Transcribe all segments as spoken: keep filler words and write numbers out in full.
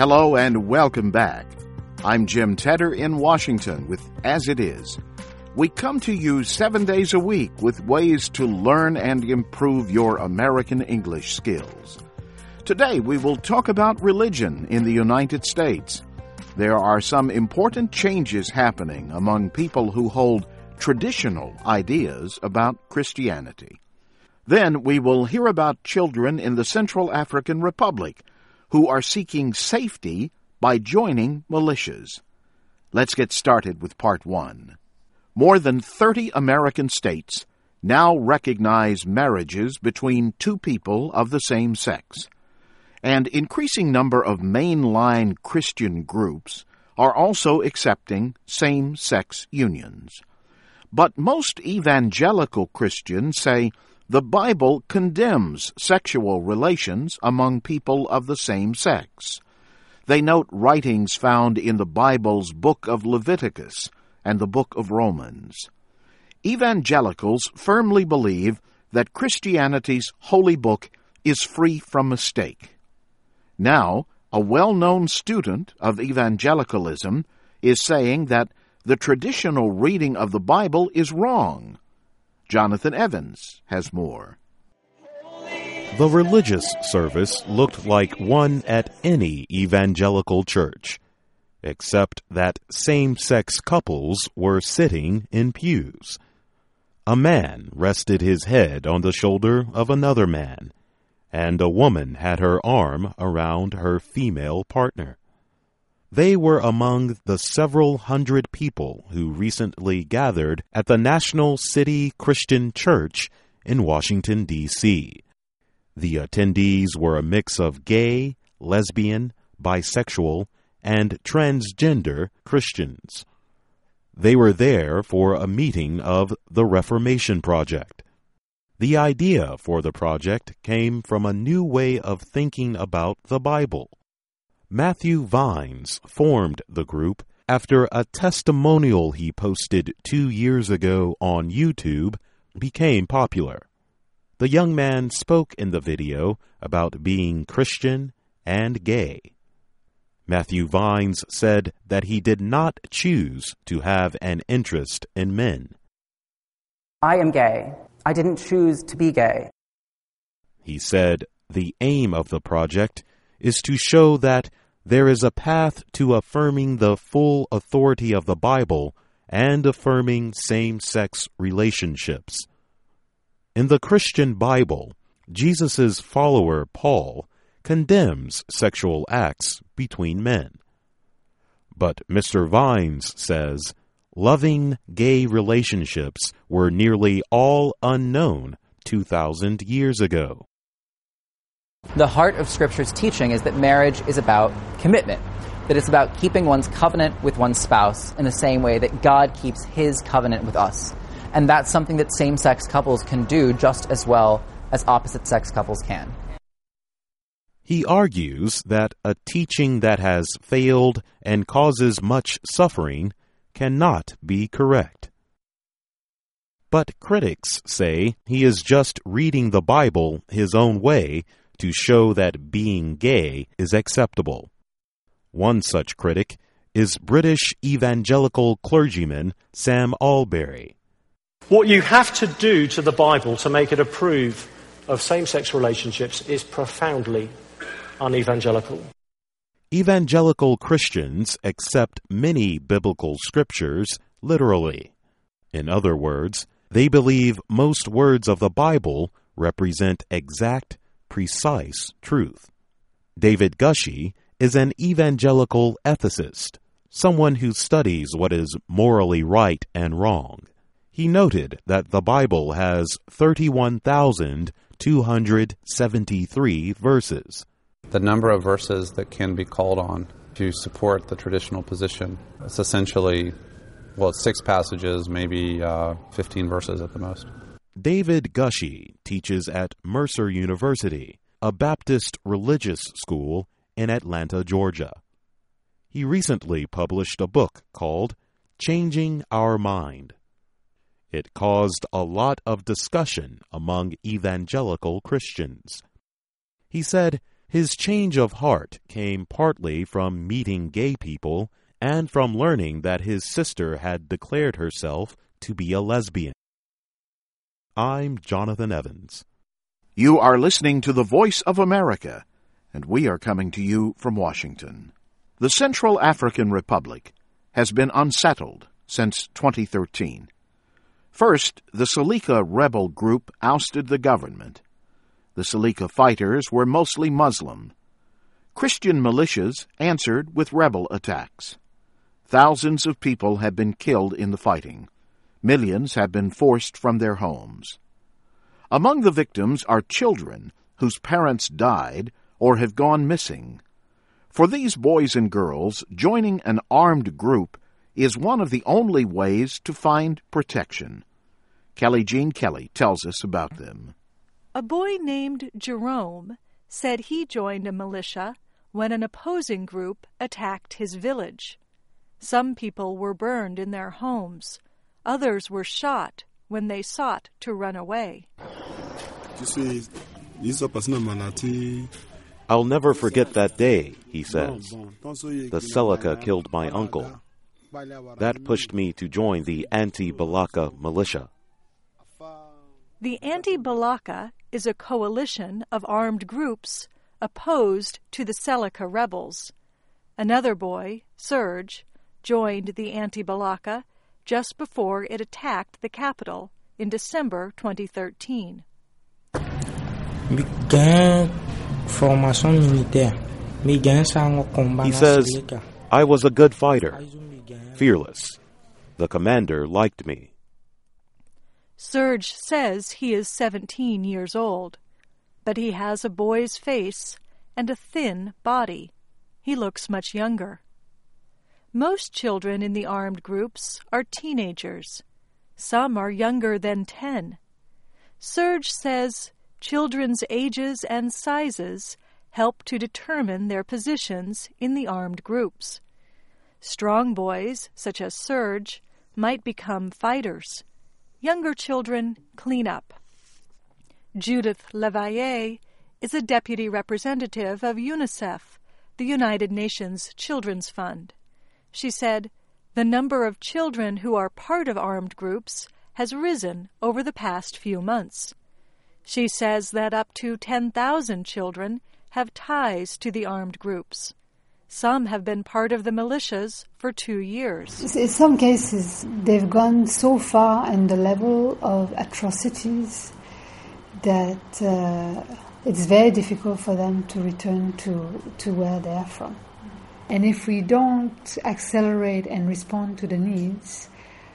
Hello and welcome back. I'm Jim Tedder in Washington with As It Is. We come to you seven days a week with ways to learn and improve your American English skills. Today we will talk about religion in the United States. There are some important changes happening among people who hold traditional ideas about Christianity. Then we will hear about children in the Central African Republic who are seeking safety by joining militias. Let's get started with part one. More than thirty American states now recognize marriages between two people of the same sex. An increasing number of mainline Christian groups are also accepting same-sex unions. But most evangelical Christians say the Bible condemns sexual relations among people of the same sex. They note writings found in the Bible's book of Leviticus and the book of Romans. Evangelicals firmly believe that Christianity's holy book is free from mistake. Now, a well-known student of evangelicalism is saying that the traditional reading of the Bible is wrong. Jonathan Evans has more. The religious service looked like one at any evangelical church, except that same-sex couples were sitting in pews. A man rested his head on the shoulder of another man, and a woman had her arm around her female partner. They were among the several hundred people who recently gathered at the National City Christian Church in Washington, D C The attendees were a mix of gay, lesbian, bisexual, and transgender Christians. They were there for a meeting of the Reformation Project. The idea for the project came from a new way of thinking about the Bible. Matthew Vines formed the group after a testimonial he posted two years ago on YouTube became popular. The young man spoke in the video about being Christian and gay. Matthew Vines said that he did not choose to have an interest in men. I am gay. I didn't choose to be gay. He said the aim of the project is to show that there is a path to affirming the full authority of the Bible and affirming same-sex relationships. In the Christian Bible, Jesus' follower Paul condemns sexual acts between men. But Mister Vines says loving gay relationships were nearly all unknown two thousand years ago. The heart of Scripture's teaching is that marriage is about commitment, that it's about keeping one's covenant with one's spouse in the same way that God keeps His covenant with us. And that's something that same-sex couples can do just as well as opposite-sex couples can. He argues that a teaching that has failed and causes much suffering cannot be correct. But critics say he is just reading the Bible his own way to show that being gay is acceptable. One such critic is British evangelical clergyman Sam Alberry. What you have to do to the Bible to make it approve of same-sex relationships is profoundly un-evangelical. Evangelical Christians accept many biblical scriptures literally. In other words, they believe most words of the Bible represent exact, precise truth. David Gushee is an evangelical ethicist, someone who studies what is morally right and wrong. He noted that the Bible has thirty-one thousand two hundred seventy-three verses. The number of verses that can be called on to support the traditional position, it's essentially, well, it's six passages, maybe uh, fifteen verses at the most. David Gushee teaches at Mercer University, a Baptist religious school in Atlanta, Georgia. He recently published a book called Changing Our Mind. It caused a lot of discussion among evangelical Christians. He said His change of heart came partly from meeting gay people and from learning that his sister had declared herself to be a lesbian. I'm Jonathan Evans. You are listening to the Voice of America, and we are coming to you from Washington. The Central African Republic has been unsettled since twenty thirteen. First, the Seleka rebel group ousted the government. The Seleka fighters were mostly Muslim. Christian militias answered with rebel attacks. Thousands of people have been killed in the fighting. Millions have been forced from their homes. Among the victims are children whose parents died or have gone missing. For these boys and girls, joining an armed group is one of the only ways to find protection. Kelly Jean Kelly tells us about them. A boy named Jerome said he joined a militia when an opposing group attacked his village. Some people were burned in their homes. Others were shot when they sought to run away. I'll never forget that day, he says. The Seleka killed my uncle. That pushed me to join the Anti-Balaka militia. The Anti-Balaka is a coalition of armed groups opposed to the Seleka rebels. Another boy, Serge, joined the Anti-Balaka just before it attacked the capital in December twenty thirteen. He says, I was a good fighter, fearless. The commander liked me. Serge says he is seventeen years old, but he has a boy's face and a thin body. He looks much younger. Most children in the armed groups are teenagers. Some are younger than ten. Serge says children's ages and sizes help to determine their positions in the armed groups. Strong boys, such as Serge, might become fighters. Younger children clean up. Judith Levaye is a deputy representative of UNICEF, the United Nations Children's Fund. She said, the number of children who are part of armed groups has risen over the past few months. She says that up to ten thousand children have ties to the armed groups. Some have been part of the militias for two years. In some cases, they've gone so far in the level of atrocities that uh, it's very difficult for them to return to, to where they are from. And if we don't accelerate and respond to the needs,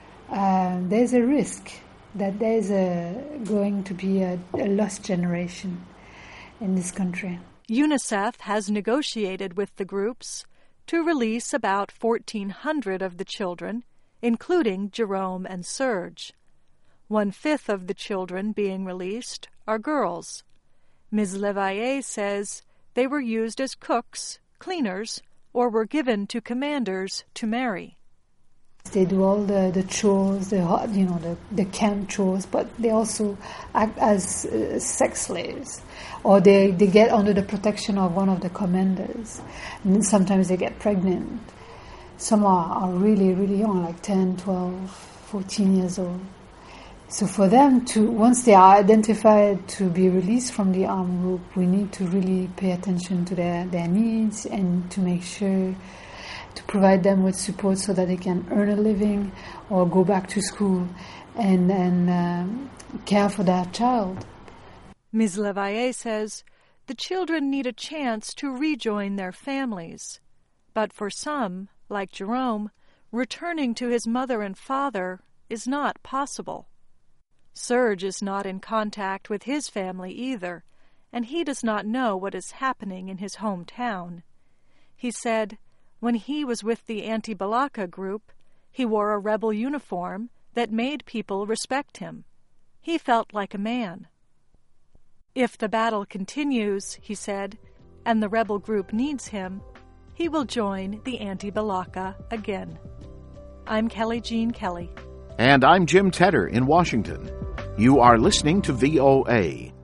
uh, there's a risk that there's a, going to be a, a lost generation in this country. UNICEF has negotiated with the groups to release about fourteen hundred of the children, including Jerome and Serge. One-fifth of the children being released are girls. Miz Levaye says they were used as cooks, cleaners, or were given to commanders to marry. They do all the, the chores, the you know the, the camp chores, but they also act as uh, sex slaves, or they, they get under the protection of one of the commanders. And sometimes they get pregnant. Some are, are really, really young, like ten, twelve, fourteen years old. So for them to, once they are identified to be released from the armed group, we need to really pay attention to their, their needs and to make sure to provide them with support so that they can earn a living or go back to school and, and um, care for their child. Miz Levaye says the children need a chance to rejoin their families. But for some, like Jerome, returning to his mother and father is not possible. Serge is not in contact with his family either, and he does not know what is happening in his hometown. He said, when he was with the Anti-Balaka group, he wore a rebel uniform that made people respect him. He felt like a man. If the battle continues, he said, and the rebel group needs him, he will join the Anti-Balaka again. I'm Kelly Jean Kelly. And I'm Jim Tedder in Washington. You are listening to V O A,